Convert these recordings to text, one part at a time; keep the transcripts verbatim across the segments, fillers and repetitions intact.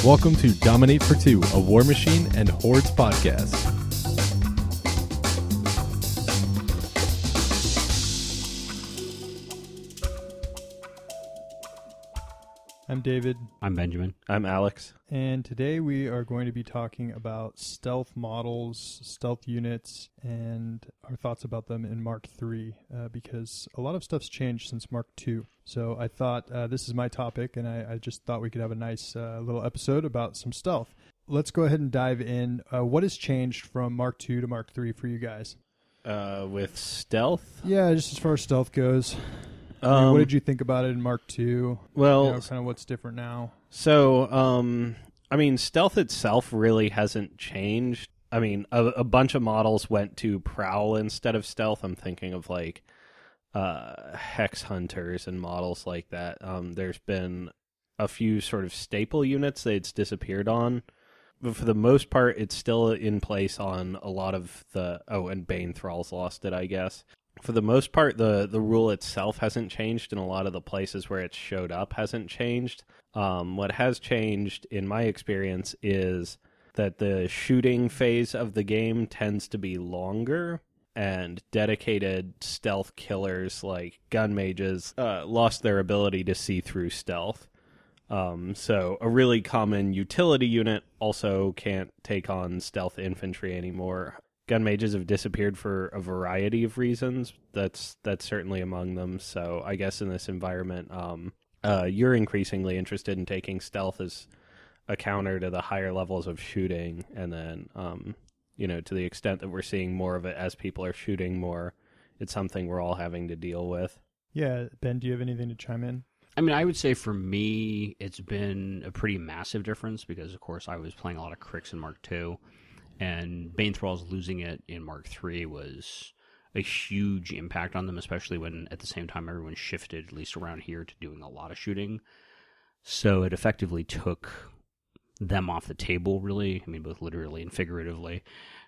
Welcome to Dominate for Two, a War Machine and Hordes podcast. I'm David. I'm Benjamin. I'm Alex. And today we are going to be talking about stealth models, stealth units, and our thoughts about them in Mark three, uh, because a lot of stuff's changed since Mark two. So I thought uh, this is my topic, and I, I just thought we could have a nice uh, little episode about some stealth. Let's go ahead and dive in. Uh, what has changed from Mark two to Mark three for you guys? Uh, with stealth? Yeah, just as far as stealth goes. I mean, Um, what did you think about it in Mark two? Well, you know, kind of what's different now. So, um, I mean, stealth itself really hasn't changed. I mean, a, a bunch of models went to prowl instead of stealth. I'm thinking of like uh, hex hunters and models like that. Um, there's been a few sort of staple units that it's disappeared on. But for the most part, it's still in place on a lot of the... Oh, and Bane Thrall's lost it, I guess. For the most part, the, the rule itself hasn't changed, and a lot of the places where it showed up hasn't changed. Um, what has changed, in my experience, is that the shooting phase of the game tends to be longer, and dedicated stealth killers like gun mages uh, lost their ability to see through stealth. Um, so a really common utility unit also can't take on stealth infantry anymore. Gun mages have disappeared for a variety of reasons. That's that's certainly among them. So I guess in this environment, um, uh, you're increasingly interested in taking stealth as a counter to the higher levels of shooting. And then, um, you know, to the extent that we're seeing more of it as people are shooting more, it's something we're all having to deal with. Yeah, Ben, do you have anything to chime in? I mean, I would say for me, it's been a pretty massive difference because, of course, I was playing a lot of Crix in Mark two. And Bane Thrall's losing it in Mark three was a huge impact on them, especially when at the same time everyone shifted, at least around here, to doing a lot of shooting. So it effectively took them off the table, really, I mean, both literally and figuratively,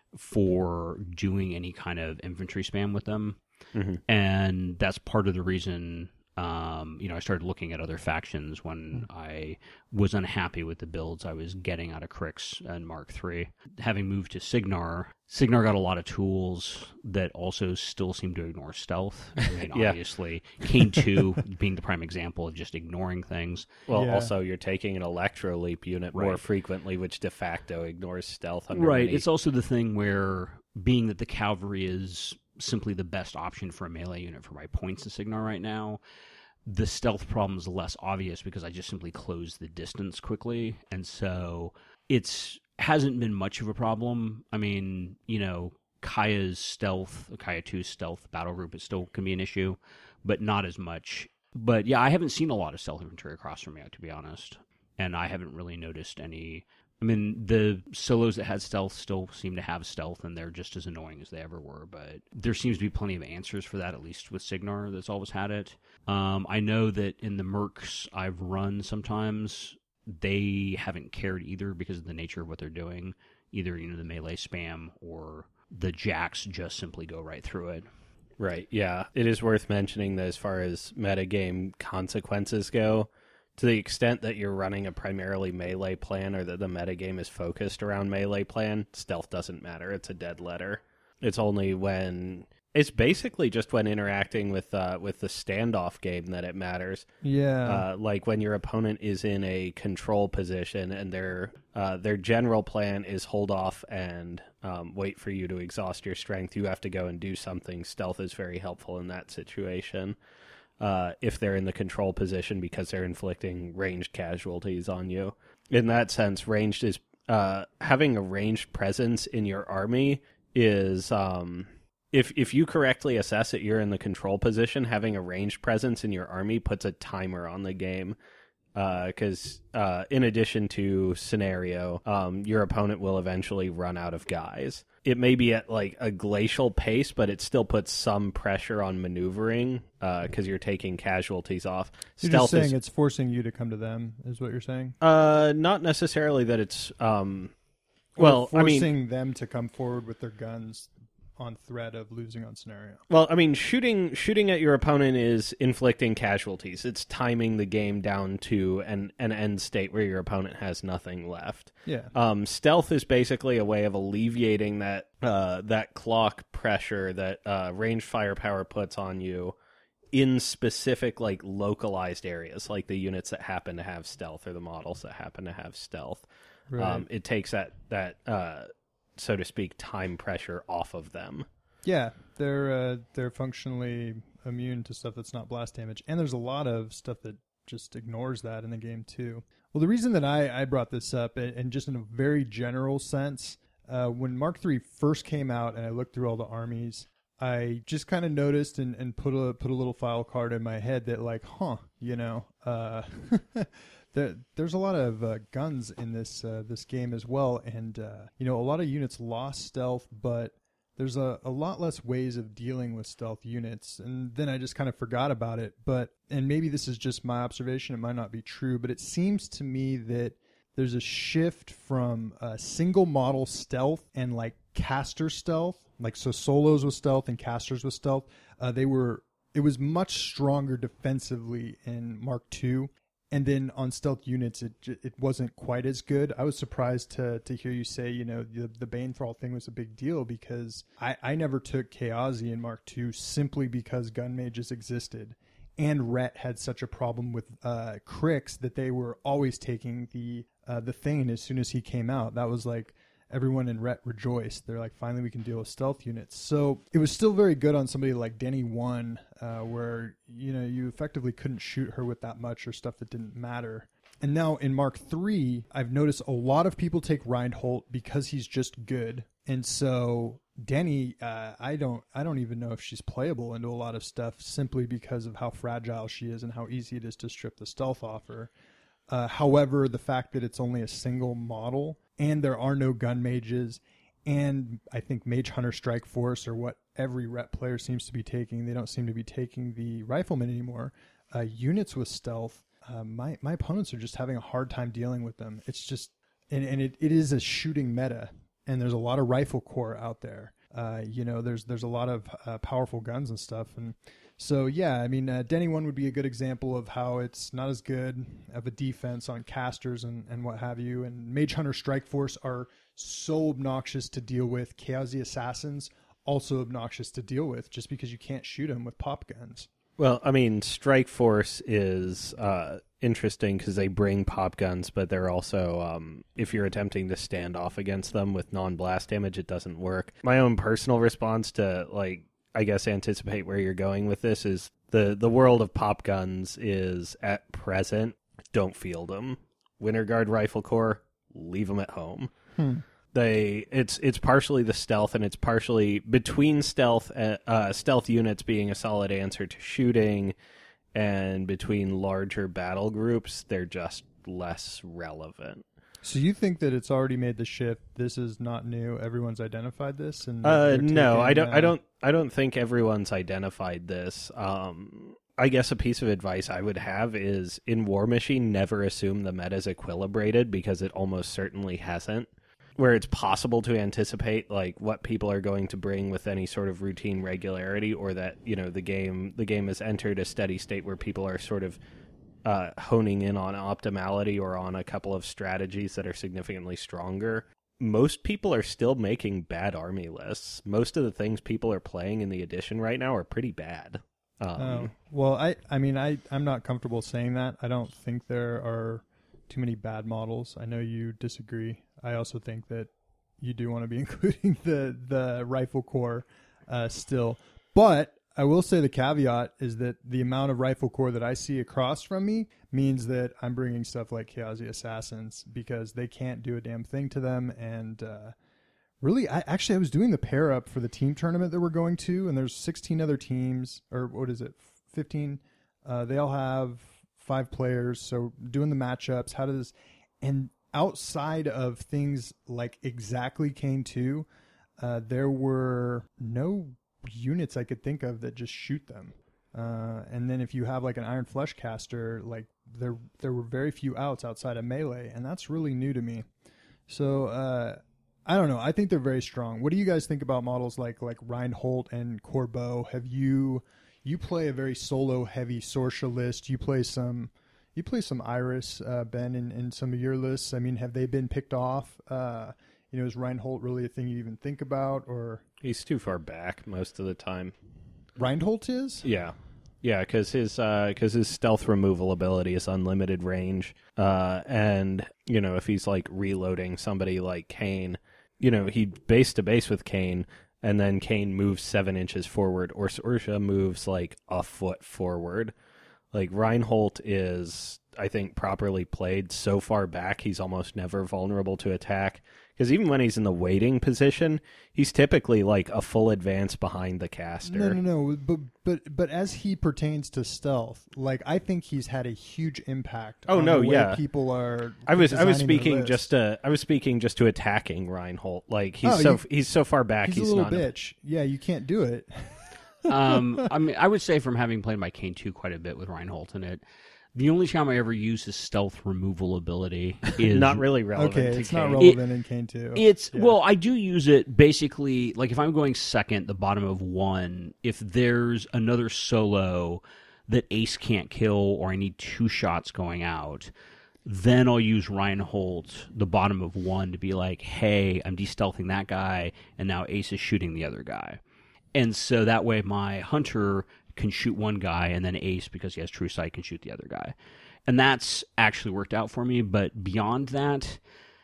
for doing any kind of infantry spam with them. Mm-hmm. And that's part of the reason... Um, you know, I started looking at other factions when I was unhappy with the builds I was getting out of Crix and Mark three. Having moved to Cygnar, Cygnar got a lot of tools that also still seem to ignore stealth. I mean, yeah. obviously, Kane two being the prime example of just ignoring things. Well, Yeah. also, you're taking an Electro Leap unit Right. more frequently, which de facto ignores stealth. Under Right. many... It's also the thing where, being that the cavalry is simply the best option for a melee unit for my points in Cygnar right now, the stealth problem is less obvious because I just simply close the distance quickly, and so it's hasn't been much of a problem. I mean, you know, Kaya's stealth, Kaya two's stealth battle group is still can be an issue, but not as much. But yeah, I haven't seen a lot of stealth infantry across from me, to be honest, and I haven't really noticed any. I mean, the solos that had stealth still seem to have stealth, and they're just as annoying as they ever were, but there seems to be plenty of answers for that, at least with Cygnar, that's always had it. Um, I know that in the Mercs I've run sometimes, they haven't cared either because of the nature of what they're doing. Either, you know, the melee spam or the jacks just simply go right through it. Right, yeah. It is worth mentioning that as far as metagame consequences go, to the extent that you're running a primarily melee plan or that the metagame is focused around melee plan, stealth doesn't matter. It's a dead letter. It's only when... It's basically just when interacting with uh, with the standoff game that it matters. Yeah. Uh, like when your opponent is in a control position and their uh, their general plan is hold off and um, wait for you to exhaust your strength. You have to go and do something. Stealth is very helpful in that situation. Uh, if they're in the control position because they're inflicting ranged casualties on you. In that sense, ranged is uh, having a ranged presence in your army is um, if if you correctly assess that you're in the control position, having a ranged presence in your army puts a timer on the game. Because uh, uh, in addition to scenario, um, your opponent will eventually run out of guys. It may be at like a glacial pace, but it still puts some pressure on maneuvering because uh, you're taking casualties off. You're Stealth just saying is, it's forcing you to come to them, is what you're saying? uh, not necessarily that it's... Um, Or well, I forcing mean, them to come forward with their guns. on threat of losing on scenario. Well, I mean, shooting shooting at your opponent is inflicting casualties. It's timing the game down to an, an end state where your opponent has nothing left. Yeah. Um, stealth is basically a way of alleviating that uh, that clock pressure that uh, range firepower puts on you in specific, like, localized areas, like the units that happen to have stealth or the models that happen to have stealth. Right. Um, it takes that that uh, so to speak, time pressure off of them. Yeah, they're uh, they're functionally immune to stuff that's not blast damage, and there's a lot of stuff that just ignores that in the game too. Well, the reason that I, I brought this up, and, and just in a very general sense, uh, when Mark three first came out, and I looked through all the armies, I just kind of noticed and, and put a put a little file card in my head that, like, huh, you know, uh, there, there's a lot of uh, guns in this uh, this game as well, and uh, you know, a lot of units lost stealth, but there's a, a lot less ways of dealing with stealth units, and then I just kind of forgot about it. But and maybe this is just my observation; it might not be true, but it seems to me that there's a shift from uh, single model stealth and like caster stealth, like so solos with stealth and casters with stealth. Uh, they were it was much stronger defensively in Mark two. And then on stealth units, it it wasn't quite as good. I was surprised to to hear you say, you know, the the Bane Thrall thing was a big deal, because I, I never took Chaosi in Mark two simply because gun mages existed. And Rhett had such a problem with uh, Crix that they were always taking the uh, the Thane as soon as he came out. That was like, everyone in Rhett rejoiced. They're like, finally we can deal with stealth units. So it was still very good on somebody like Denny one, uh, where, you know, you effectively couldn't shoot her with that much or stuff that didn't matter. And now in Mark three, I've noticed a lot of people take Reinhold because he's just good. And so Denny, uh, I don't I don't even know if she's playable into a lot of stuff simply because of how fragile she is and how easy it is to strip the stealth off her. Uh, however, the fact that it's only a single model and there are no gun mages, and I think Mage Hunter Strike Force are what every rep player seems to be taking. They don't seem to be taking the Rifleman anymore. Uh, units with stealth, uh, my my opponents are just having a hard time dealing with them. It's just, and, and it, it is a shooting meta, and there's a lot of Rifle Corps out there. Uh, you know, there's there's a lot of uh, powerful guns and stuff, and so yeah, I mean, uh, Denny one would be a good example of how it's not as good of a defense on casters and, and what have you. And Mage Hunter Strike Force are so obnoxious to deal with. Chaosi Assassins also obnoxious to deal with, just because you can't shoot them with pop guns. Well, I mean, Strike Force is uh, interesting because they bring pop guns, but they're also, um, if you're attempting to stand off against them with non-blast damage, it doesn't work. My own personal response to, like, I guess anticipate where you're going with this is the, the world of pop guns is, at present, don't field them. Winter Guard Rifle Corps, leave them at home. Hmm. They it's it's partially the stealth, and it's partially between stealth uh, uh, stealth units being a solid answer to shooting, and between larger battle groups, they're just less relevant. So you think that it's already made the shift? This is not new. Everyone's identified this, and uh, no, taking, I don't. Uh, I don't. I don't think everyone's identified this. Um, I guess a piece of advice I would have is, in War Machine, never assume the meta's equilibrated, because it almost certainly hasn't. Where it's possible to anticipate like what people are going to bring with any sort of routine regularity, or that, you know, the game the game has entered a steady state where people are sort of uh, honing in on optimality or on a couple of strategies that are significantly stronger. Most people are still making bad army lists. Most of the things people are playing in the edition right now are pretty bad. Um, oh. Well, I I mean I I'm not comfortable saying that. I don't think there are too many bad models. I know you disagree. I also think that you do want to be including the the Rifle Corps uh, still. But I will say the caveat is that the amount of Rifle Corps that I see across from me means that I'm bringing stuff like Chaosi Assassins, because they can't do a damn thing to them. And uh, really, I actually I was doing the pair up for the team tournament that we're going to, and there's sixteen other teams, or what is it, fifteen? Uh, they all have five players, so doing the matchups, how does, and outside of things like exactly Kane two, uh, there were no units I could think of that just shoot them. Uh, and then if you have like an Iron Flesh caster, like there there were very few outs outside of melee, and that's really new to me. So uh, I don't know. I think they're very strong. What do you guys think about models like like Reinhold and Corbeau? Have you you play a very solo heavy Sorsha list? You play some you play some Iris, uh, Ben, in, in some of your lists. I mean, have they been picked off? Uh, you know, is Reinhold really a thing you even think about? Or He's too far back most of the time. Reinhold is? Yeah. Yeah, because his because his stealth removal ability is unlimited range, uh, and you know if he's like reloading somebody like Kane, you know he base to base with Kane, and then Kane moves seven inches forward, or Sorsha moves like a foot forward. Like Reinhold is, I think, properly played so far back, he's almost never vulnerable to attack. Because even when he's in the waiting position, he's typically like a full advance behind the caster. No, no, no. But but but as he pertains to stealth, like I think he's had a huge impact. Oh on no, the way yeah. People are. I was I was designing their speaking list. just to I was speaking just to attacking Reinhold. Like he's Oh, so you- he's so far back. He's, He's, a little not bitch. Yeah, you can't do it. um, I mean, I would say from having played my Kane two quite a bit with Reinhold in it, the only time I ever use his stealth removal ability is not really relevant. Okay, to it's Kane. not relevant in Kane two. It's Yeah. well, I do use it basically like if I'm going second, the bottom of one. If there's another solo that Ace can't kill, or I need two shots going out, then I'll use Reinhold, the bottom of one, to be like, "Hey, I'm de-stealthing that guy, and now Ace is shooting the other guy," and so that way my hunter can shoot one guy, and then Ace, because he has true sight, can shoot the other guy. And that's actually worked out for me, but beyond that,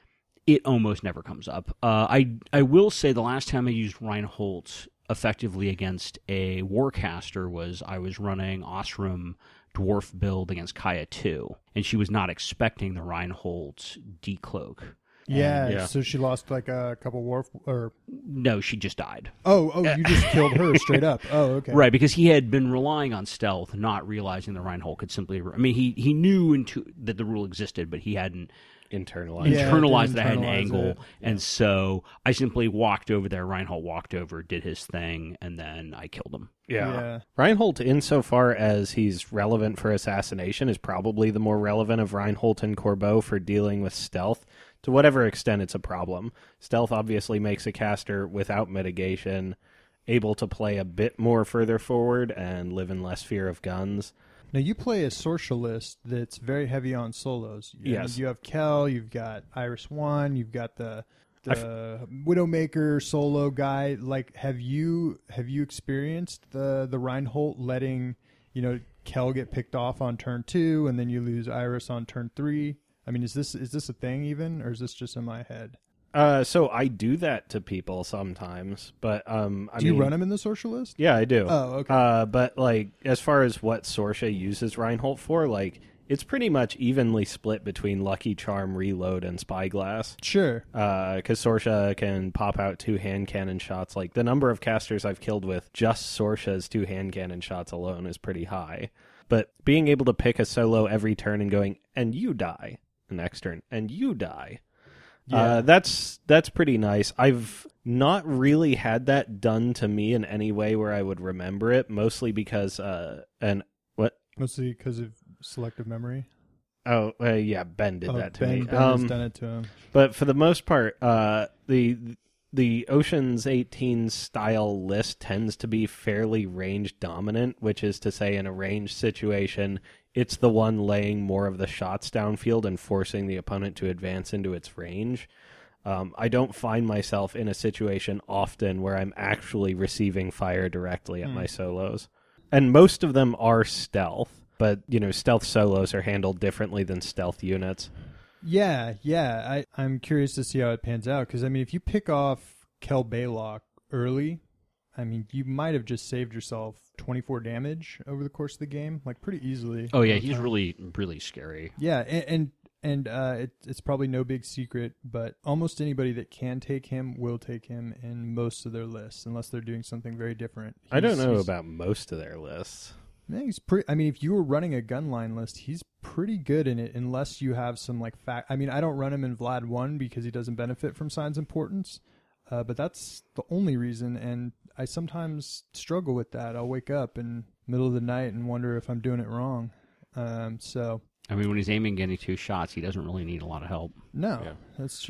it almost never comes up. Uh, I I will say the last time I used Reinhold effectively against a Warcaster was I was running Osram Dwarf build against Kaya two, and she was not expecting the Reinhold decloak. Yeah, yeah. so she lost like a couple war or No, she just died. oh oh you just killed her straight up. Oh okay. Right, because he had been relying on stealth, not realizing the Reinhold could simply... I mean, he, he knew into, that the rule existed, but he hadn't internalized. Yeah, internalized didn't that I had an internalize angle. it. And so I simply walked over there. Reinhold walked over, did his thing, and then I killed him. Yeah. Yeah. Reinhold, insofar as he's relevant for assassination, is probably the more relevant of Reinhold and Corbeau for dealing with stealth. To whatever extent it's a problem. Stealth obviously makes a caster without mitigation able to play a bit more further forward and live in less fear of guns. Now you play a Sorsha list that's very heavy on solos. You- Yes. You have Kel, you've got Iris One, you've got the the Widowmaker solo guy. Like, have you have you experienced the the Reinhold letting you know Kel get picked off on turn two, and then you lose Iris on turn three? I mean, is this is this a thing even, or is this just in my head? Uh, so I do that to people sometimes, but um, I Do mean, you run him in the Sorsha list? Yeah, I do. Oh, okay. Uh, but like as far as what Sorsha uses Reinhold for, like it's pretty much evenly split between Lucky Charm, Reload, and Spyglass. Sure. Because uh, Sorsha can pop out two hand cannon shots. Like the number of casters I've killed with just Sorsha's two hand cannon shots alone is pretty high. But being able to pick a solo every turn and going, and you die the next turn, and you die. Yeah. Uh, that's that's pretty nice. I've not really had that done to me in any way where I would remember it, mostly because uh, and what? Mostly because of selective memory. Oh, uh, yeah, Ben did Oh, that to Ben, me. Ben Um, has done it to him. But for the most part, uh, the the Ocean's eighteen style list tends to be fairly range dominant, which is to say in a range situation, it's the one laying more of the shots downfield and forcing the opponent to advance into its range. Um, I don't find myself in a situation often where I'm actually receiving fire directly at Hmm. my solos. And most of them are stealth, but, you know, stealth solos are handled differently than stealth units. Yeah, yeah. I, I'm curious to see how it pans out, because, I mean, if you pick off Kel Baylock early, I mean, you might have just saved yourself twenty-four damage over the course of the game, like, pretty easily. Oh, yeah, Over he's time. really, really scary. Yeah, and and, and uh, it, it's probably no big secret, but almost anybody that can take him will take him in most of their lists, unless they're doing something very different. I don't He's- know he's- about most of their lists. Yeah, he's pretty. I mean, if you were running a gunline list, he's pretty good in it, unless you have some like fact. I mean, I don't run him in Vlad one because he doesn't benefit from Signs Importance, uh, but that's the only reason. And I sometimes struggle with that. I'll wake up in the middle of the night and wonder if I'm doing it wrong. Um, so I mean, when he's aiming getting two shots, he doesn't really need a lot of help. no, Yeah. that's true.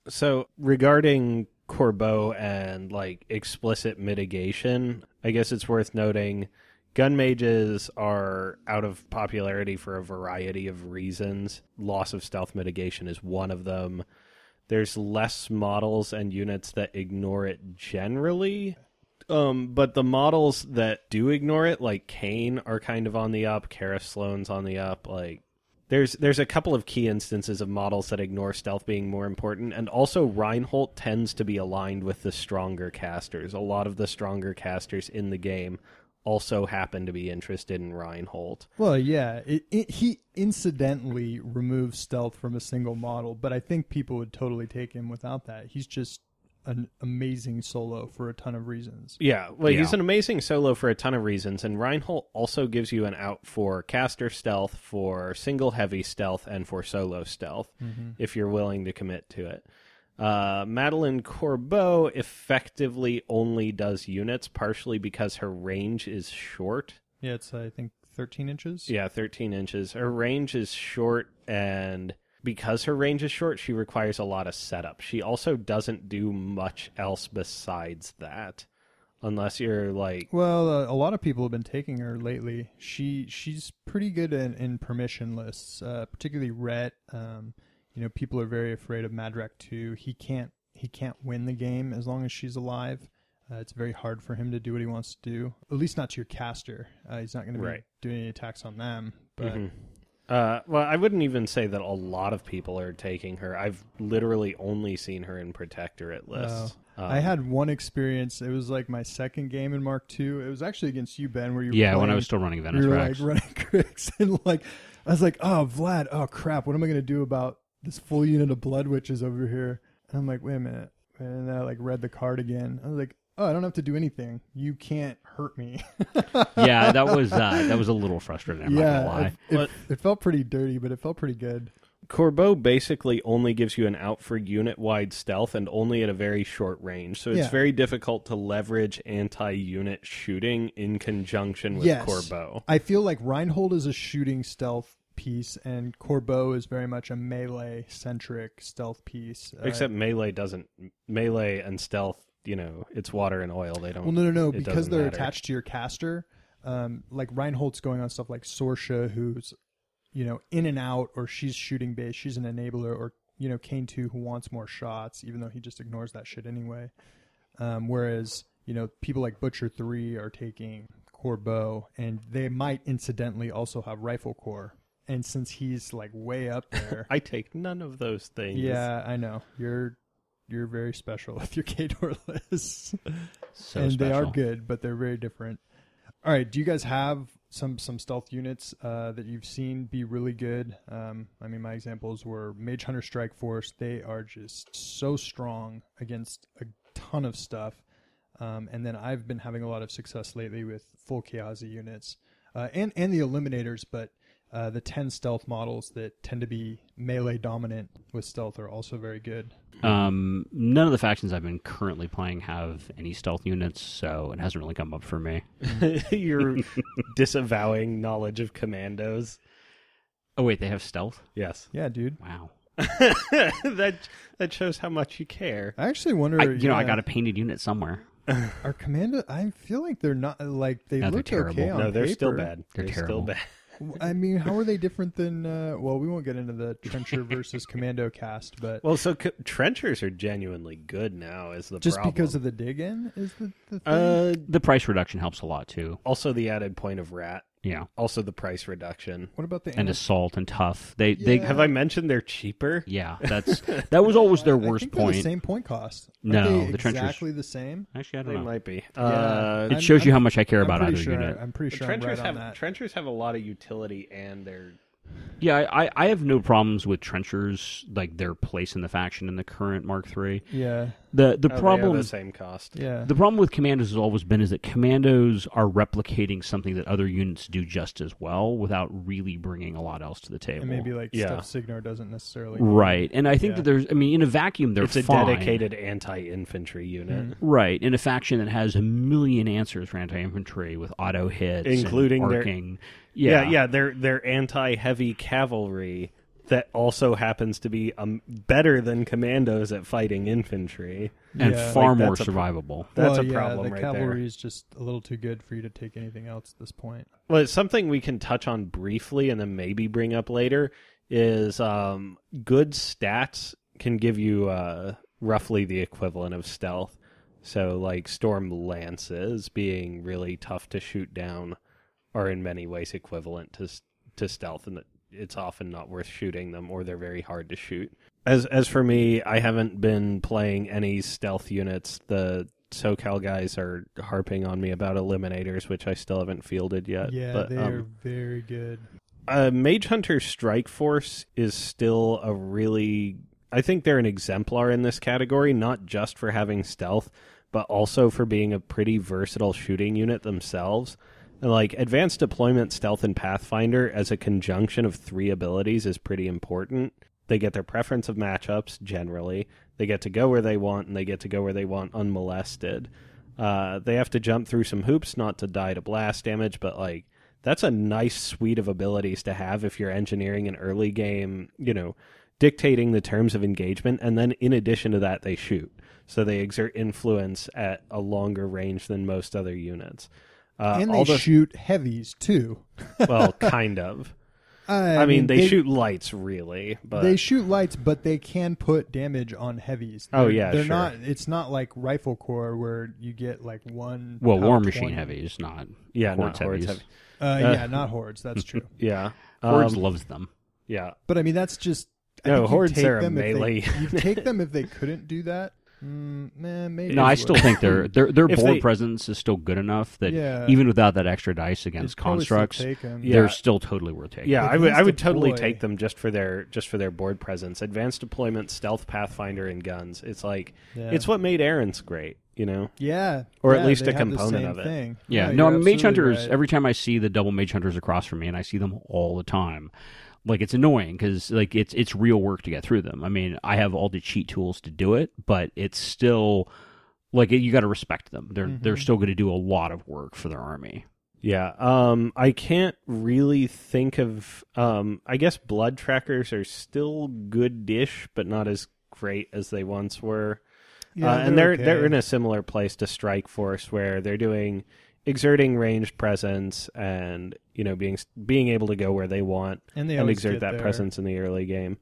So regarding Corbeau and like explicit mitigation, I guess it's worth noting gun mages are out of popularity for a variety of reasons. Loss of stealth mitigation is one of them. There's less models and units that ignore it generally. Um, but the models that do ignore it, like Kane, are kind of on the up. Kara Sloane's on the up. Like, there's there's a couple of key instances of models that ignore stealth being more important, and also Reinhold tends to be aligned with the stronger casters. A lot of the stronger casters in the game also happen to be interested in Reinhold. Well, yeah, it, it, he incidentally removes stealth from a single model, but I think people would totally take him without that. He's just an amazing solo for a ton of reasons. Yeah, well, Yeah. he's an amazing solo for a ton of reasons, and Reinhold also gives you an out for caster stealth, for single heavy stealth, and for solo stealth, Mm-hmm. if you're willing to commit to it. Uh, Madeline Corbeau effectively only does units, partially because her range is short. Yeah, it's, I think, thirteen inches. Yeah, thirteen inches. Her range is short, and because her range is short, she requires a lot of setup. She also doesn't do much else besides that, unless you're like... Well, uh, a lot of people have been taking her lately. She She's pretty good in, in permission lists, uh, particularly Rhett. Um, you know, people are very afraid of Madrak two. He can't he can't win the game as long as she's alive. Uh, it's very hard for him to do what he wants to do, at least not to your caster. Uh, he's not going to be Right. doing any attacks on them. But Mhm. Uh, well, I wouldn't even say that a lot of people are taking her. I've literally only seen her in Protectorate lists. Um, I had one experience. It was like my second game in Mark two. It was actually against you, Ben, where you were Yeah, when playing, I was still running Venice you were Rex. like running Grix, and like I was like, oh, Vlad, oh crap, what am I going to do about this full unit of Blood Witches over here? And I'm like, wait a minute. And then I like read the card again. I was like, oh, I don't have to do anything. You can't hurt me. Yeah, that was uh, that was a little frustrating. I'm not yeah, gonna lie. it, it, it felt pretty dirty, but it felt pretty good. Corbeau basically only gives you an out for unit-wide stealth and only at a very short range. So it's Yeah. very difficult to leverage anti-unit shooting in conjunction with Yes. Corbeau. I feel like Reinhold is a shooting stealth piece, and Corbeau is very much a melee-centric stealth piece. Uh, Except melee doesn't... Melee and stealth, you know, it's water and oil. They don't... well, no, no, no, it because doesn't they're matter. attached to your caster. Um, like Reinhold's going on stuff like Sorsha, who's, you know, in and out, or she's shooting base, she's an enabler, or, you know, Kane two, who wants more shots, even though he just ignores that shit anyway. Um, whereas, you know, people like Butcher three are taking Corbeau, and they might incidentally also have Rifle Core. And since he's like way up there, I take none of those things. yeah, I know you're you're very special with your K-Door lists, So and special. they are good, but they're very different. All right, do you guys have some some stealth units uh, that you've seen be really good? Um, I mean, my examples were Mage Hunter Strike Force. They are just so strong against a ton of stuff. Um, and then I've been having a lot of success lately with full Kiazi units uh, and and the Eliminators, but uh, the ten stealth models that tend to be melee dominant with stealth are also very good. Um, none of the factions I've been currently playing have any stealth units, so it hasn't really come up for me. You're disavowing knowledge of commandos. Oh wait, they have stealth? Yes. Yeah, dude. Wow. that that shows how much you care. I actually wonder. I, you know, I yeah, got a painted unit somewhere. Our commando. I feel like they're not like they No, they're look okay terrible. on No, they're still paper. bad. They're terrible. still bad. I mean, how are they different than? Uh, well, we won't get into the Trencher versus Commando cast, but Well, so c- trenchers are genuinely good now. Is the just problem. because of the dig in is the, the thing. uh, The price reduction helps a lot too. also the added point of rat. Yeah, Also the price reduction. what about the and ana- assault and tough. They they Yeah. Have I mentioned they're cheaper? yeah. That's that was always their I worst think they're point. the same point cost. Aren't No, they the Trenchers- exactly the same. Actually, I don't They know. might be. Yeah. Uh, It I'm- shows you I'm- how much I care I'm about pretty either sure. unit. I'm pretty sure I'm trenchers right have on that. trenchers have a lot of utility, and they're Yeah, I, I have no problems with trenchers, like their place in the faction in the current Mark three. yeah, The the oh, they problem have the same cost. yeah. the problem with commandos has always been is that commandos are replicating something that other units do just as well without really bringing a lot else to the table. and maybe like Yeah. stuff Signar doesn't necessarily. Right, and I think Yeah. that there's, I mean, in a vacuum, they're It's a fine. dedicated anti-infantry unit, Mm. Right, in a faction that has a million answers for anti-infantry with auto hits, Including and their- arcing. Yeah, Yeah, yeah, they're they're anti-heavy cavalry that also happens to be um, better than commandos at fighting infantry. and Yeah. far Like, more that's a- survivable. That's well, a yeah, problem the right cavalry there. is just a little too good for you to take anything else at this point. Well, it's something we can touch on briefly and then maybe bring up later is um, good stats can give you uh, roughly the equivalent of stealth. So, like, storm lances being really tough to shoot down are in many ways equivalent to to stealth, and it's often not worth shooting them, or they're very hard to shoot. As as for me, I haven't been playing any stealth units. The SoCal guys are harping on me about eliminators, which I still haven't fielded yet. Yeah, but, they um, are very good. uh, Mage Hunter Strike Force is still a really... I think they're an exemplar in this category, not just for having stealth, but also for being a pretty versatile shooting unit themselves. And, like, advanced deployment, stealth, and Pathfinder as a conjunction of three abilities is pretty important. They get their preference of matchups, generally. They get to go where they want, and they get to go where they want unmolested. Uh, they have to jump through some hoops, not to die to blast damage, but, like, that's a nice suite of abilities to have if you're engineering an early game, you know, dictating the terms of engagement, and then in addition to that, they shoot. So they exert influence at a longer range than most other units. Uh, and all they the, shoot heavies, too. well, kind of. I, I mean, they, shoot lights, really. But They shoot lights, but they can put damage on heavies. Oh, They're- yeah, they're sure. not. It's not like Rifle Corps where you get like one. Well, power War Machine twenty. heavies, not yeah, Hordes not hordes heavies. heavy. Uh, Uh, yeah, not hordes. That's true. Yeah. Hordes Um, loves them. yeah. But I mean, that's just. I No, think you'd hordes take are a them if they- melee. You take them if they couldn't do that. Mm, man, maybe. No, they I would. still think their their their If board they- presence is still good enough that Yeah. even without that extra dice against You'd probably still constructs, take 'em. Yeah. they're still totally worth taking. Yeah, I would. I Advanced would totally deploy. take them just for their just for their board presence. Advanced deployment, stealth, Pathfinder, and guns. It's like Yeah. it's what made Errands great, you know. Yeah, Or at yeah, least they a have the component same of it. Thing. Yeah, you're no, Mage absolutely Hunters, right. every time I see the double Mage Hunters across from me, and I see them all the time, like, it's annoying because, like, it's it's real work to get through them. I mean, I have all the cheat tools to do it, but it's still, like, you got to respect them. They're Mhm. they're still going to do a lot of work for their army. Yeah. Um. I can't really think of. Um. I guess blood trackers are still good-ish, but not as great as they once were. Yeah, uh, and they're okay. they're in a similar place to Strike Force, where they're doing exerting ranged presence and, you know, being being able to go where they want and they and always exert get that there. presence in the early game.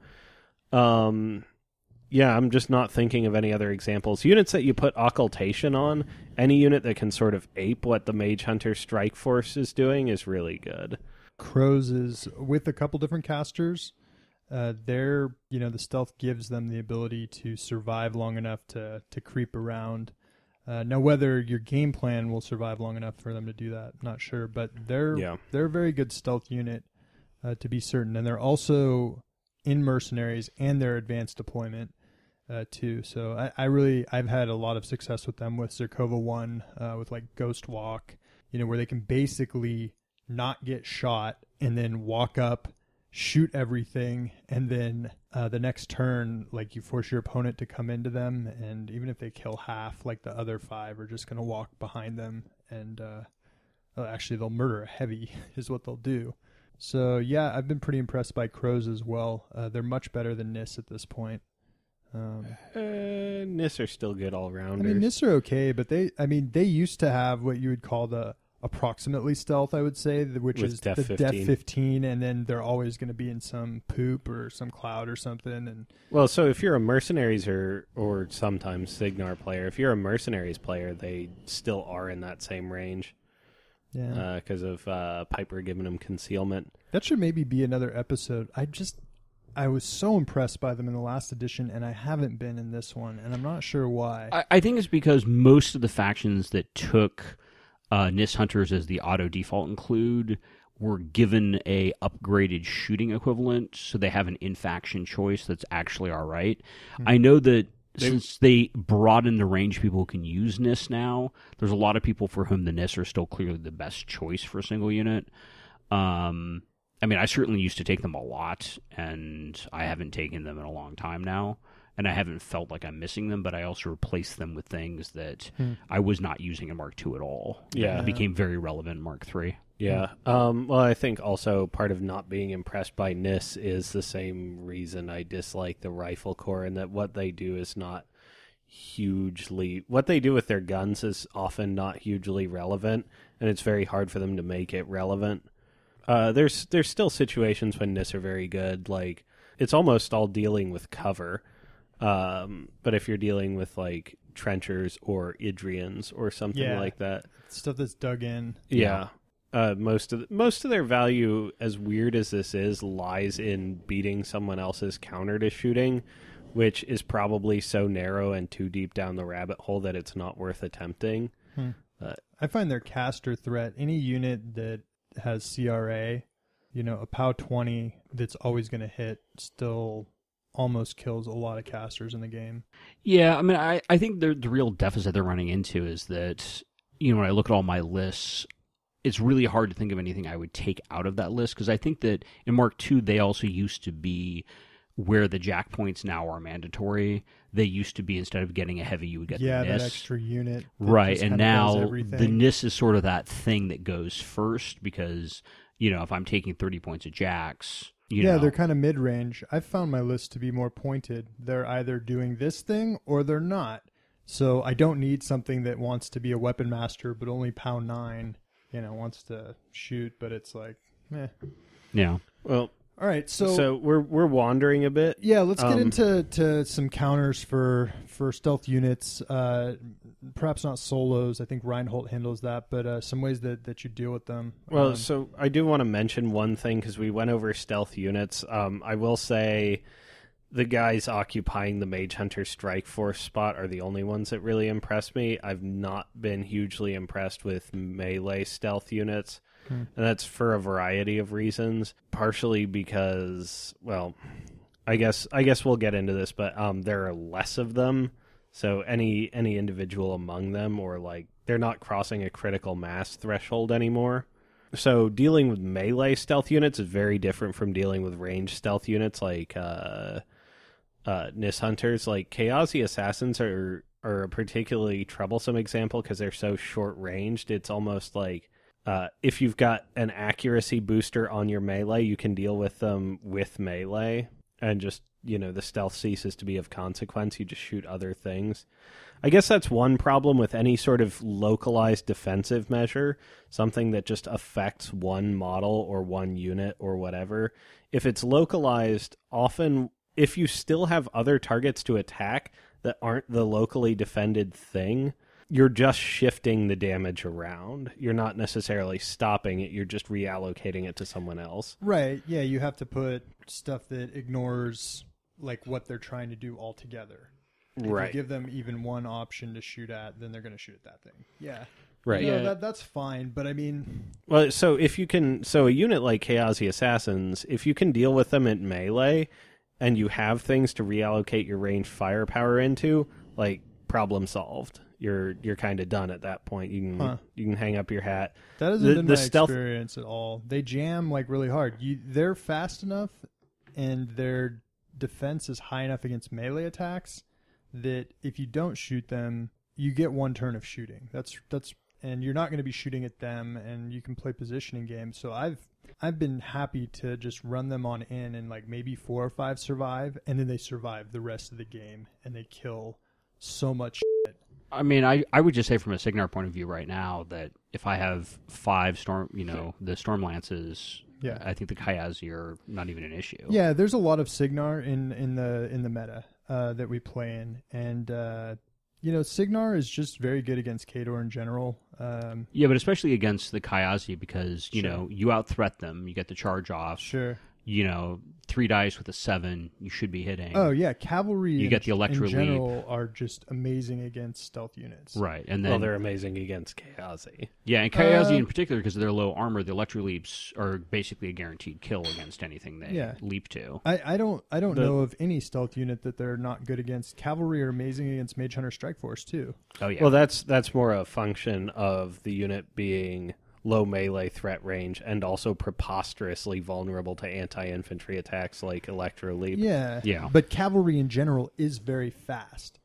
Um, yeah, I'm just not thinking of any other examples. Units that you put occultation on, any unit that can sort of ape what the Mage Hunter Strike Force is doing is really good. Crows is with a couple different casters. Uh, they're you know the stealth gives them the ability to survive long enough to to creep around. Uh, now whether your game plan will survive long enough for them to do that, not sure. But they're Yeah. they're a very good stealth unit uh, to be certain, and they're also in mercenaries and their advanced deployment uh, too. So I, I really I've had a lot of success with them with Zerkova one uh, with like Ghost Walk, you know, where they can basically not get shot and then walk up, shoot everything, and then uh, the next turn, like, you force your opponent to come into them, and even if they kill half, like, the other five are just going to walk behind them, and uh, well, actually they'll murder a heavy is what they'll do. So yeah, I've been pretty impressed by Crows as well. Uh, they're much better than Nis at this point. Um, Uh, Nis are still good all I rounders. mean, Nis are okay, but they, I mean, they used to have what you would call the approximately stealth, I would say, th- which With is Def the fifteen. Def fifteen, and then they're always going to be in some poop or some cloud or something. And Well, so if you're a mercenaries or or sometimes Signar player, if you're a mercenaries player, they still are in that same range yeah, because of uh, Piper giving them concealment. that should maybe be another episode. I just, I was so impressed by them in the last edition, and I haven't been in this one, and I'm not sure why. I, I think it's because most of the factions that took uh, Nis Hunters as the auto default include were given a upgraded shooting equivalent, so they have an in-faction choice that's actually all right. Hmm. I know that They- since they broaden the range people who can use Nis now, there's a lot of people for whom the Nis are still clearly the best choice for a single unit. Um, I mean, I certainly used to take them a lot, and I haven't taken them in a long time now. And I haven't felt like I'm missing them, but I also replaced them with things that Hmm. I was not using in Mark two at all. Yeah. It became very relevant in Mark three. Yeah. Um, well, I think also part of not being impressed by N I S is the same reason I dislike the Rifle Corps, and that what they do is not hugely... What they do with their guns is often not hugely relevant, and it's very hard for them to make it relevant. Uh, there's there's still situations when N I S are very good, like it's almost all dealing with cover. Um, but if you're dealing with like trenchers or Idrians or something Yeah. like that, Stuff that's dug in. yeah, uh, most of the, most of their value, as weird as this is, lies in beating someone else's counter to shooting, which is probably so narrow and too deep down the rabbit hole that it's not worth attempting. Hmm. Uh, I find their caster threat, any unit that has C R A, you know, a POW twenty that's always going to hit still almost kills a lot of casters in the game. Yeah, I mean, I, I think the, the real deficit they're running into is that, you know, when I look at all my lists, it's really hard to think of anything I would take out of that list, because I think that in Mark two, they also used to be where the jack points now are mandatory. They used to be, instead of getting a heavy, you would get Yeah, the N I S. that extra unit. that Right, just and kinda does now everything. the N I S is sort of that thing that goes first, because, you know, if I'm taking thirty points of jacks, you yeah, know. they're kind of mid-range. I've found my list to be more pointed. They're either doing this thing or they're not. So I don't need something that wants to be a weapon master but only POW nine, you know, wants to shoot, but it's like, eh. Yeah. well, All right, so, so we're we're wandering a bit. yeah, let's get um, into to some counters for for stealth units. Uh, perhaps not solos. I think Reinhold handles that, but uh, some ways that, that you deal with them. Well, Um, so I do want to mention one thing, because we went over stealth units. Um, I will say the guys occupying the Mage Hunter Strike Force spot are the only ones that really impressed me. I've not been hugely impressed with melee stealth units. Hmm. And that's for a variety of reasons. Partially because, well, I guess I guess we'll get into this, but um, there are less of them. So any any individual among them, or like they're not crossing a critical mass threshold anymore. So dealing with melee stealth units is very different from dealing with ranged stealth units like uh, uh, N I S hunters. Like Chaosi assassins are are a particularly troublesome example because they're so short ranged. It's almost like Uh, if you've got an accuracy booster on your melee, you can deal with them with melee, and just, you know, the stealth ceases to be of consequence. You just shoot other things. I guess that's one problem with any sort of localized defensive measure, something that just affects one model or one unit or whatever. If it's localized, often if you still have other targets to attack that aren't the locally defended thing, you're just shifting the damage around. You're not necessarily stopping it. You're just reallocating it to someone else. right, yeah, you have to put stuff that ignores like what they're trying to do altogether. If Right. you give them even one option to shoot at, then they're going to shoot at that thing. Yeah. Right. No, Yeah. that, that's fine, but I mean... Well, so if you can... So a unit like Chaosi Assassins, if you can deal with them at melee, and you have things to reallocate your ranged firepower into, like, problem solved. You're you're kind of done at that point. You can Huh. you can hang up your hat. That hasn't The- been the my stealth- experience at all. They jam like really hard. You, they're fast enough, and their defense is high enough against melee attacks that if you don't shoot them, you get one turn of shooting. That's that's, and you're not going to be shooting at them, and you can play positioning games. So I've I've been happy to just run them on in, and like maybe four or five survive, and then they survive the rest of the game, and they kill so much shit. I mean, I, I would just say from a Signar point of view right now that if I have five storm, you know, the Storm Lances, Yeah. I think the Kayazi are not even an issue. Yeah, there's a lot of Signar in, in the in the meta uh, that we play in, and uh, you know, Signar is just very good against Khador in general. Um, Yeah, but especially against the Kayazi, because, you Sure. know, you out-threat them, you get the charge off, sure. you know, three dice with a seven, you should be hitting. Oh yeah, cavalry. You in, get the Electro in general are just amazing against stealth units. Right, and then... Well, they're amazing against Chaosi. Yeah, and Kayazi Uh, in particular, because of their low armor, the Electro Leaps are basically a guaranteed kill against anything they Yeah. leap to. I, I don't I don't The- know of any stealth unit that they're not good against. Cavalry are amazing against Mage Hunter Strike Force too. Oh, yeah. Well, that's that's more a function of the unit being low melee threat range and also preposterously vulnerable to anti-infantry attacks like Electro Leap. Yeah, Yeah. But cavalry in general is very fast.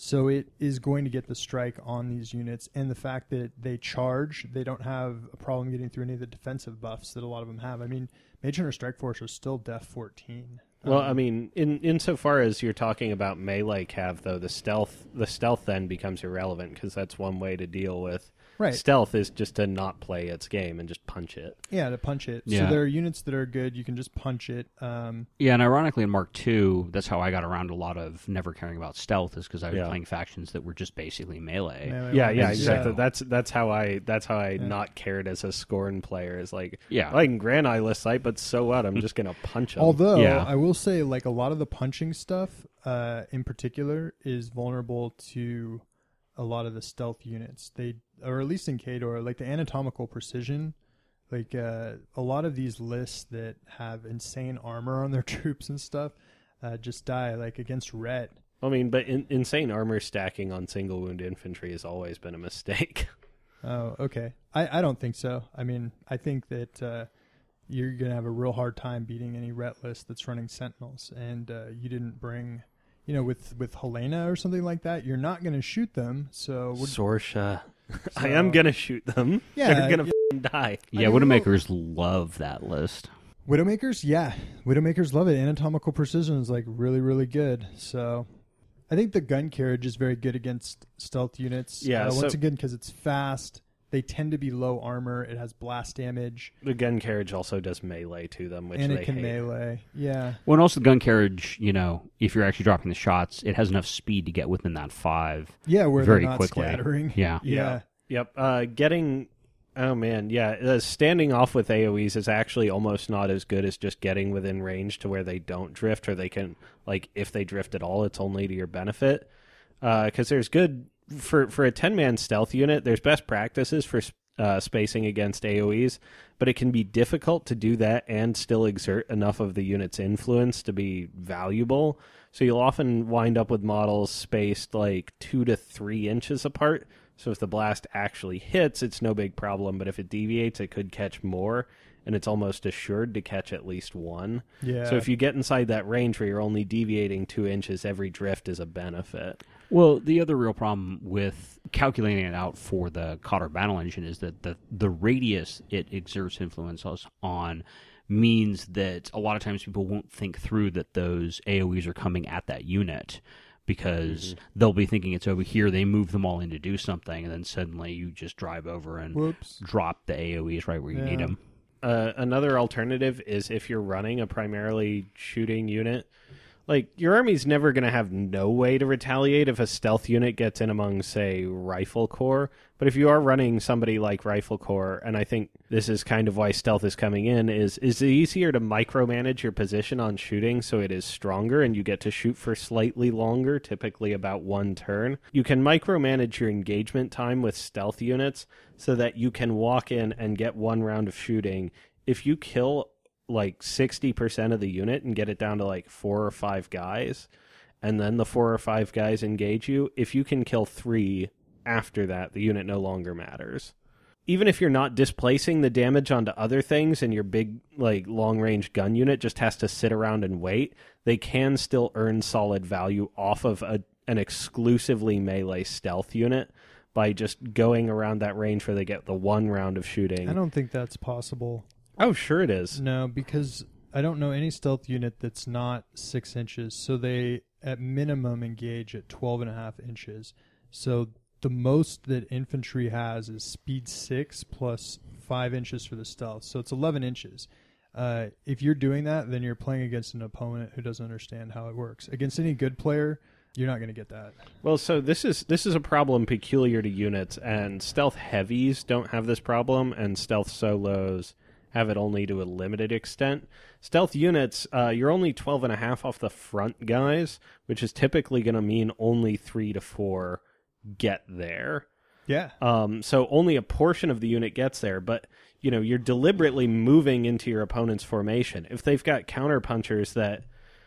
So it is going to get the strike on these units, and the fact that they charge, they don't have a problem getting through any of the defensive buffs that a lot of them have. I mean, Mage Hunter Strike Force are still Def fourteen. Well, Um, I mean, in insofar as you're talking about melee cav, though, the stealth the stealth then becomes irrelevant because that's one way to deal with right. stealth is just to not play its game and just punch it. Yeah, to punch it. Yeah. So there are units that are good. You can just punch it. Um, Yeah, and ironically in Mark two, that's how I got around a lot of never caring about stealth, is because I was Yeah. playing factions that were just basically melee. melee Yeah, ones. yeah, exactly. Yeah. That's that's how I that's how I Yeah. not cared as a Scorn player. Is like, Yeah. I can Grand Eyeless Sight, but so what? I'm just gonna punch them. Although Yeah. I will say, like a lot of the punching stuff, uh, in particular, is vulnerable to a lot of the stealth units. They, or at least in Khador, like the anatomical precision. Like uh, a lot of these lists that have insane armor on their troops and stuff, uh, just die. Like against Ret. I mean, but in, insane armor stacking on single wound infantry has always been a mistake. Oh, okay. I, I don't think so. I mean, I think that uh, you're going to have a real hard time beating any Ret list that's running Sentinels. And uh, you didn't bring, you know, with, with Helena or something like that, you're not going to shoot them. So, would, Sorsha, I So- am gonna shoot them. Yeah, They're gonna yeah. f***ing die. Yeah, I mean, Widowmakers love that list. Widowmakers, yeah. Widowmakers love it. Anatomical precision is like really, really good. So I think the gun carriage is very good against stealth units. Yeah, Uh, so- once again, because it's fast. They tend to be low armor. It has blast damage. The gun carriage also does melee to them, which and they it can hate. melee. Yeah. Well, and also the gun carriage, you know, if you're actually dropping the shots, it has enough speed to get within that five. Yeah, where Very they're not quickly. scattering. Yeah. Yeah. Yep. Uh, getting. Oh man, yeah. Uh, standing off with A O Es is actually almost not as good as just getting within range to where they don't drift, or they can, like, if they drift at all, it's only to your benefit. Because there's good for for a ten man stealth unit. There's best practices for uh, spacing against A O Es, but it can be difficult to do that and still exert enough of the unit's influence to be valuable. So you'll often wind up with models spaced like two to three inches apart. So if the blast actually hits, it's no big problem. But if it deviates, it could catch more, and it's almost assured to catch at least one. Yeah. So if you get inside that range where you're only deviating two inches, every drift is a benefit. Well, the other real problem with calculating it out for the Cotter battle engine is that the the radius it exerts influence us on means that a lot of times people won't think through that those A O Es are coming at that unit, because Mm-hmm. they'll be thinking it's over here, they move them all in to do something, and then suddenly you just drive over and Whoops. drop the A O Es right where you Yeah. need them. Uh, another alternative is if you're running a primarily shooting unit, like, your army's never going to have no way to retaliate if a stealth unit gets in among, say, Rifle Corps. But if you are running somebody like Rifle Corps, and I think this is kind of why stealth is coming in, is is it easier to micromanage your position on shooting so it is stronger and you get to shoot for slightly longer, typically about one turn. You can micromanage your engagement time with stealth units so that you can walk in and get one round of shooting. If you kill like sixty percent of the unit and get it down to like four or five guys, and then the four or five guys engage you, if you can kill three after that, the unit no longer matters. Even if you're not displacing the damage onto other things and your big, like, long-range gun unit just has to sit around and wait, they can still earn solid value off of a, an exclusively melee stealth unit by just going around that range where they get the one round of shooting. I don't think that's possible. Oh, sure it is. No, because I don't know any stealth unit that's not six inches. So they, at minimum, engage at twelve and a half inches. So the most that infantry has is speed six plus five inches for the stealth. So it's eleven inches. Uh, if you're doing that, then you're playing against an opponent who doesn't understand how it works. Against any good player, you're not going to get that. Well, so this is this is a problem peculiar to units, and stealth heavies don't have this problem, and stealth solos have it only to a limited extent. Stealth units, uh, you're only twelve and a half off the front guys, which is typically going to mean only three to four get there. Yeah. Um, so only a portion of the unit gets there, but you know, you're deliberately moving into your opponent's formation. If they've got counterpunchers that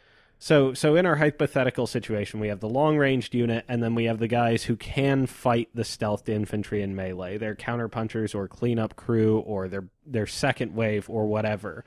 So so in our hypothetical situation, we have the long-ranged unit, and then we have the guys who can fight the stealthed infantry in melee. They're counterpunchers or cleanup crew or their their second wave or whatever.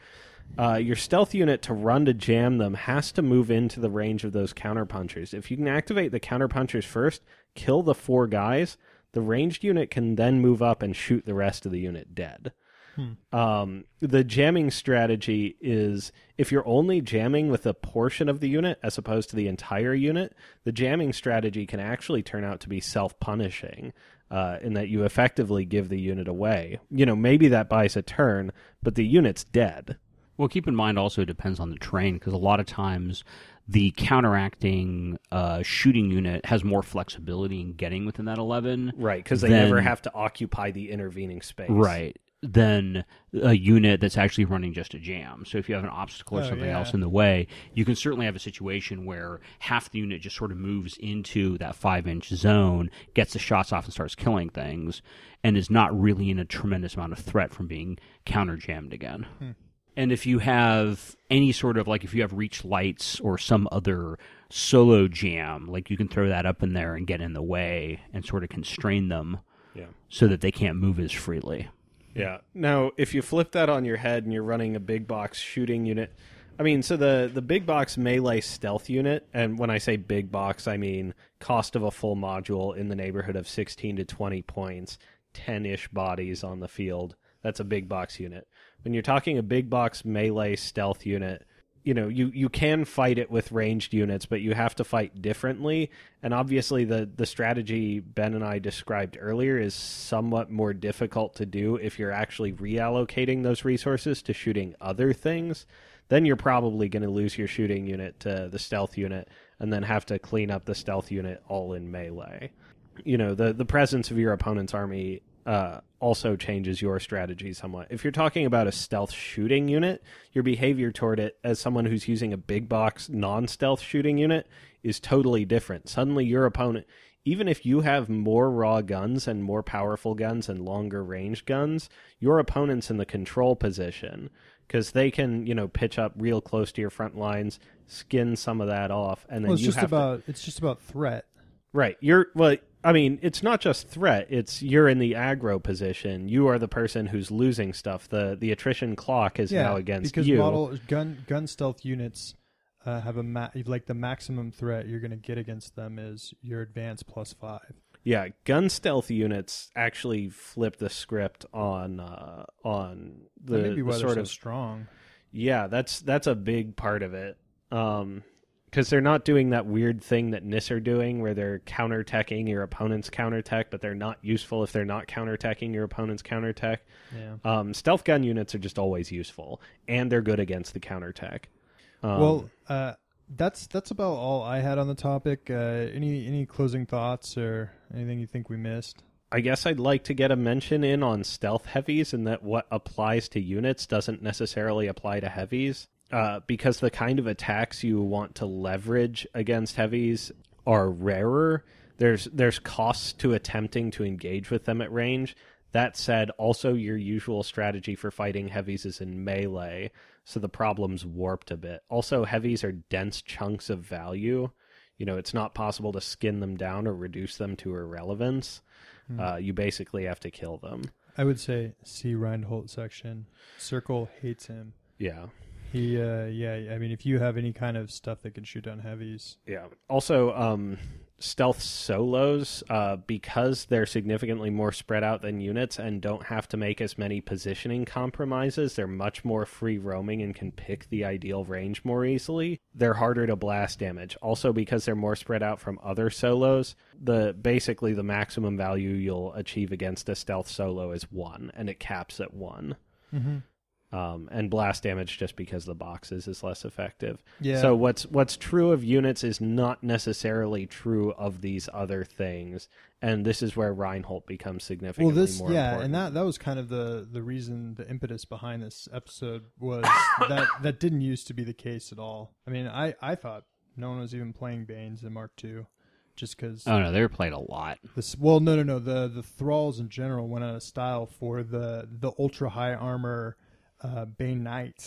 uh, your stealth unit to run to jam them has to move into the range of those counterpunchers. If you can activate the counterpunchers first, kill the four guys, the ranged unit can then move up and shoot the rest of the unit dead. Hmm. Um, the jamming strategy is if you're only jamming with a portion of the unit as opposed to the entire unit, the jamming strategy can actually turn out to be self-punishing uh, in that you effectively give the unit away. You know, maybe that buys a turn, but the unit's dead. Well, keep in mind also it depends on the terrain, because a lot of times the counteracting uh, shooting unit has more flexibility in getting within that eleven. Right, because they than, never have to occupy the intervening space. Right. Than a unit that's actually running just a jam. So if you have an obstacle or Oh, something yeah. else in the way, you can certainly have a situation where half the unit just sort of moves into that five-inch zone, gets the shots off and starts killing things, and is not really in a tremendous amount of threat from being counter-jammed again. Hmm. And if you have any sort of, like if you have reach lights or some other solo jam, like you can throw that up in there and get in the way and sort of constrain them Yeah. so that they can't move as freely. Yeah. Now, if you flip that on your head and you're running a big box shooting unit, I mean, so the, the big box melee stealth unit, and when I say big box, I mean cost of a full module in the neighborhood of sixteen to twenty points, ten-ish bodies on the field. That's a big box unit. When you're talking a big box melee stealth unit, you know, you, you can fight it with ranged units, but you have to fight differently. And obviously the, the strategy Ben and I described earlier is somewhat more difficult to do if you're actually reallocating those resources to shooting other things. Then you're probably going to lose your shooting unit to the stealth unit and then have to clean up the stealth unit all in melee. You know, the, the presence of your opponent's army uh, also changes your strategy somewhat. If you're talking about a stealth shooting unit, your behavior toward it as someone who's using a big box non-stealth shooting unit is totally different. Suddenly your opponent, even if you have more raw guns and more powerful guns and longer range guns, your opponent's in the control position because they can, you know, pitch up real close to your front lines, skin some of that off, and then Well, it's you just have about to... it's just about threat. Right. You're well. I mean, it's not just threat. It's you're in the aggro position. You are the person who's losing stuff. the The attrition clock is Yeah, now against because you. model gun gun stealth units uh, have a ma- like the maximum threat you're going to get against them is your advance plus five. Yeah, gun stealth units actually flip the script on uh, on the, That may be why the they're sort so of strong. yeah. That's that's a big part of it. Um, because they're not doing that weird thing that N I S are doing where they're counter-teching your opponent's counter-tech, but they're not useful if they're not counter-teching your opponent's counter-tech. Yeah. Um, stealth gun units are just always useful, and they're good against the counter-tech. Um, Well, uh, that's that's about all I had on the topic. Uh, any any closing thoughts or anything you think we missed? I guess I'd like to get a mention in on stealth heavies, and that what applies to units doesn't necessarily apply to heavies. Uh, because the kind of attacks you want to leverage against heavies are rarer. There's there's costs to attempting to engage with them at range. That said, also your usual strategy for fighting heavies is in melee, so the problem's warped a bit. Also, heavies are dense chunks of value. You know, it's not possible to skin them down or reduce them to irrelevance. Hmm. Uh, you basically have to kill them. I would say see Reinhold section. Circle hates him. Yeah. He, uh, yeah, I mean, if you have any kind of stuff that can shoot down heavies. Yeah. Also, um, stealth solos, uh, because they're significantly more spread out than units and don't have to make as many positioning compromises, they're much more free roaming and can pick the ideal range more easily. They're harder to blast damage. Also, because they're more spread out from other solos, the basically the maximum value you'll achieve against a stealth solo is one, and it caps at one. Mm-hmm. Um, and blast damage just because the boxes is less effective. Yeah. So what's what's true of units is not necessarily true of these other things, and this is where Reinhold becomes significantly well, this more yeah, important. and that that was kind of the the reason, the impetus behind this episode was that that didn't used to be the case at all. I mean, I I thought no one was even playing Banes in Mark two, just because. Oh no, they were played a lot. This, well, no, no, no. The the thralls in general went out of style for the the ultra high armor uh, Bane Knights.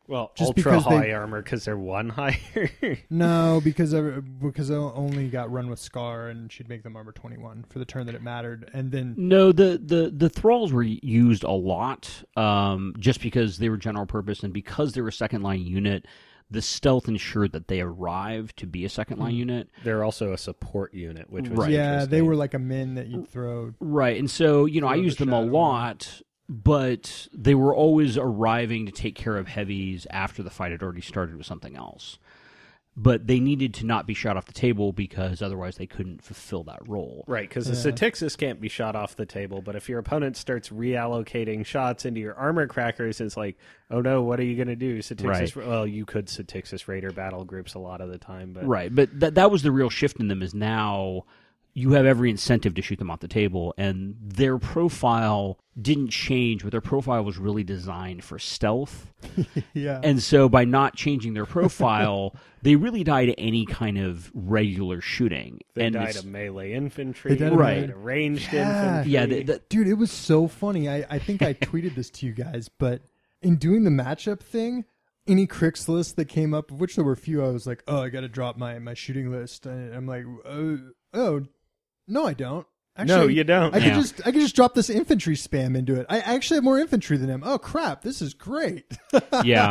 Well, Just ultra because high they- armor because they're one higher. No, because I, because I only got run with Scar, and she'd make them armor twenty-one for the turn that it mattered, and then No, the, the, the thralls were used a lot um, just because they were general purpose, and because they were a second line unit, the stealth ensured that they arrived to be a second line unit. They're also a support unit, which was Right. yeah, they interesting. were like a min that you'd throw. Right, and so, you know, I Throw the used them a shadow. lot, but they were always arriving to take care of heavies after the fight had already started with something else. But they needed to not be shot off the table because otherwise they couldn't fulfill that role. Right, because Yeah. the Satixis can't be shot off the table, but if your opponent starts reallocating shots into your armor crackers, it's like, oh no, what are you going to do? Satixis, Right. well, you could Satixis Raider battle groups a lot of the time, but Right, but that that was the real shift in them is now you have every incentive to shoot them off the table, and their profile didn't change, but their profile was really designed for stealth. Yeah, And so by not changing their profile, they really die to any kind of regular shooting. they and died it's- of melee infantry, They died of they Right. died of ranged Yeah. infantry. yeah, the, the, dude, it was so funny. I, I think I tweeted this to you guys, but in doing the matchup thing, any Crix list that came up, of which there were a few, I was like, oh, I got to drop my, my shooting list. And I'm like, oh, oh, no, I don't. Actually, No, you don't. I could Yeah. just I could just drop this infantry spam into it. I actually have more infantry than him. Oh crap, this is great. yeah.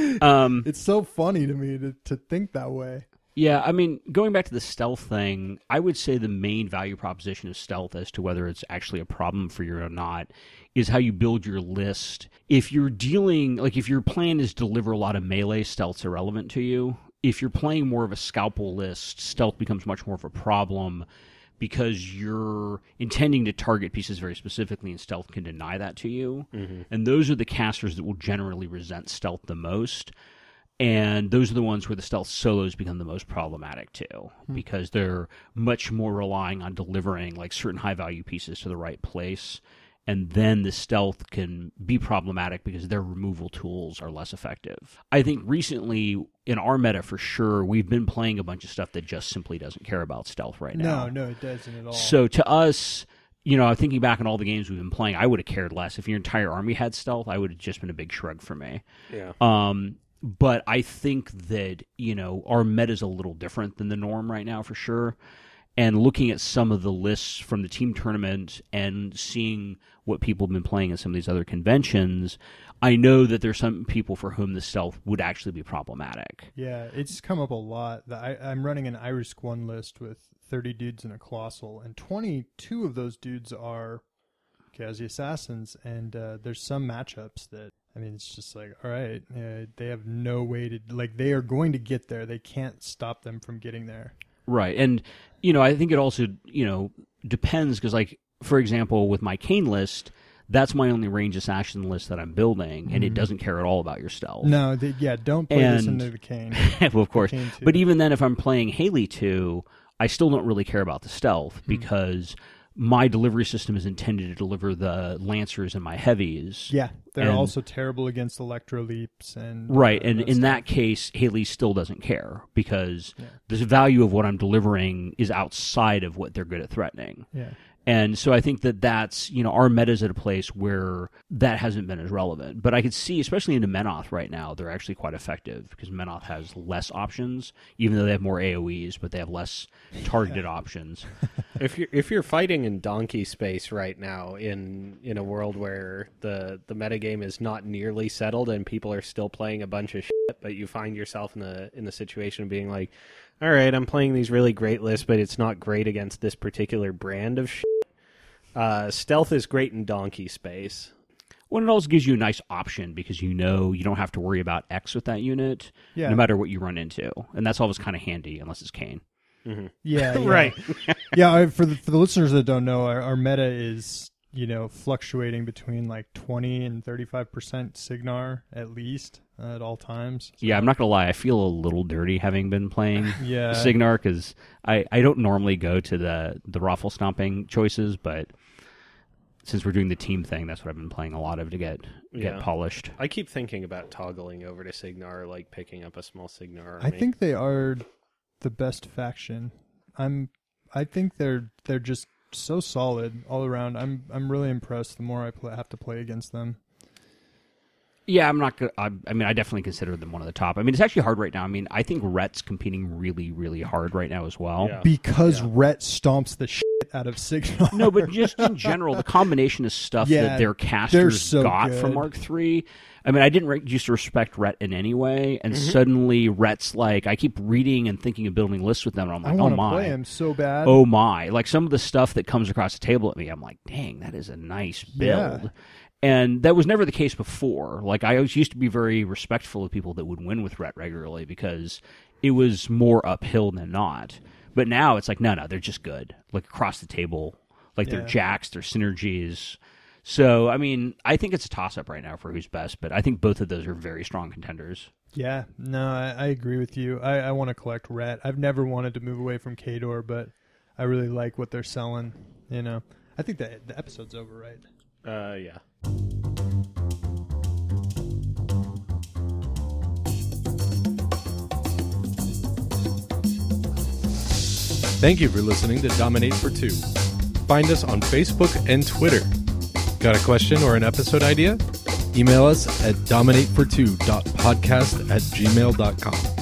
Um, It's so funny to me to, to think that way. Yeah, I mean, going back to the stealth thing, I would say the main value proposition of stealth as to whether it's actually a problem for you or not is how you build your list. If you're dealing, like if your plan is to deliver a lot of melee, stealth's irrelevant to you. If you're playing more of a scalpel list, stealth becomes much more of a problem because you're intending to target pieces very specifically and stealth can deny that to you. Mm-hmm. And those are the casters that will generally resent stealth the most. And those are the ones where the stealth solos become the most problematic too, because they're much more relying on delivering like certain high value pieces to the right place. And then the stealth can be problematic because their removal tools are less effective. I think recently in our meta for sure, we've been playing a bunch of stuff that just simply doesn't care about stealth right now. No, no, it doesn't at all. So to us, you know, thinking back on all the games we've been playing, I would have cared less. If your entire army had stealth, I would have just been a big shrug for me. Yeah. Um, but I think that, you know, our meta is a little different than the norm right now for sure. And looking at some of the lists from the team tournament and seeing what people have been playing in some of these other conventions, I know that there's some people for whom the stealth would actually be problematic. Yeah, it's come up a lot. The, I, I'm running an Irish One list with thirty dudes in a Colossal, and twenty-two of those dudes are Kazi Assassins, and uh, there's some matchups that, I mean, it's just like, all right, uh, they have no way to, like, they are going to get there. They can't stop them from getting there. Right. And, you know, I think it also, you know, depends because, like, for example, with my Kane list, that's my only range assassin list that I'm building, and it doesn't care at all about your stealth. No, they, yeah, don't play this And- into the Kane. well, of course. Kane too. But even then, if I'm playing Haley two, I still don't really care about the stealth because my delivery system is intended to deliver the Lancers and my heavies. Yeah, they're And- also terrible against Electro Leaps. and Right, uh, and in stuff. that case, Haley still doesn't care because Yeah. the value of what I'm delivering is outside of what they're good at threatening. Yeah. And so I think that that's, you know, our meta's at a place where that hasn't been as relevant. But I could see, especially into Menoth right now, they're actually quite effective because Menoth has less options, even though they have more A O Es, but they have less targeted options. If you're if you're fighting in donkey space right now in in a world where the the metagame is not nearly settled and people are still playing a bunch of shit, but you find yourself in the in the situation of being like, all right, I'm playing these really great lists, but it's not great against this particular brand of shit. Uh, stealth is great in donkey space. Well, it also gives you a nice option because you know you don't have to worry about X with that unit, Yeah. no matter what you run into. And that's always kind of handy, unless it's Kane. Yeah, yeah. Right. yeah, I- for the, for the listeners that don't know, our, our meta is, you know, fluctuating between like twenty and thirty-five percent Signar at least uh, at all times. So, Yeah, I'm not going to lie. I feel a little dirty having been playing yeah. Signar because I, I don't normally go to the, the raffle stomping choices, but since we're doing the team thing, that's what I've been playing a lot of to get get Yeah. polished. I keep thinking about toggling over to Signar, like picking up a small Signar I army. think they are the best faction. I'm I think they're they're just so solid all around. I'm I'm really impressed the more I play, have to play against them. Yeah, I'm not gonna. I, I mean, I definitely consider them one of the top. I mean, it's actually hard right now. I mean, I think Rhett's competing really, really hard right now as well. Yeah. Because Yeah. Rhett stomps the shit out of Signar. No, but just in general, the combination of stuff Yeah, that their they're casters so got good. from Mark three. I mean, I didn't re- used to respect Rhett in any way, and Mm-hmm. suddenly Rhett's like, I keep reading and thinking of building lists with them, and I'm I like, oh want to my, play him so bad. oh my! Like some of the stuff that comes across the table at me, I'm like, dang, that is a nice build. Yeah. And that was never the case before. Like, I always used to be very respectful of people that would win with Rhett regularly because it was more uphill than not. But now it's like, no, no, they're just good. Like, across the table. Like, Yeah. they're jacks, they're synergies. So, I mean, I think it's a toss-up right now for who's best, but I think both of those are very strong contenders. Yeah, no, I, I agree with you. I, I want to collect Rhett. I've never wanted to move away from Khador, but I really like what they're selling. You know, I think that the episode's over, right? Uh, yeah. Thank you for listening to Dominate for Two. Find us on Facebook and Twitter. Got a question or an episode idea? Email us at dominate for two dot podcast at gmail dot com.